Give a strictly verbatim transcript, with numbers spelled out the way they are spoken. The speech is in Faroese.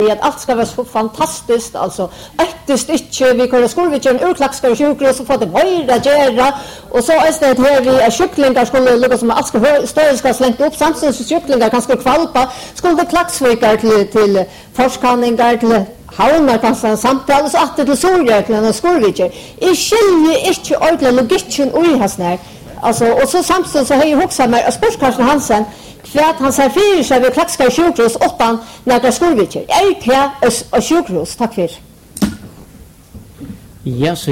at alt skal være så fantastisk, altså ektest ikke, vi kan skolvidtjøren urklakskere sjukhus, så får det møyre gjøre, og så er det her vi er sjuklingar skulle lukke som alt skal større skal slengt opp, samtidig som sjuklingar kan skulle kvalpa, skulle det klaksviker til, til forskanningar, til havnar kanskje samtale, så at det til sorger til en skolvidtjør. Jeg skiljer ikke ordentlig logikken ui hans nær, altså, og så samtidig så har jeg hoksa meg, og spørs Karsten Hansen, hva han ser fyrir seg ved klakskar sjukhus åttan nægra skolvidtjør. Jeg er til og sjukhus, takk for. Ja, så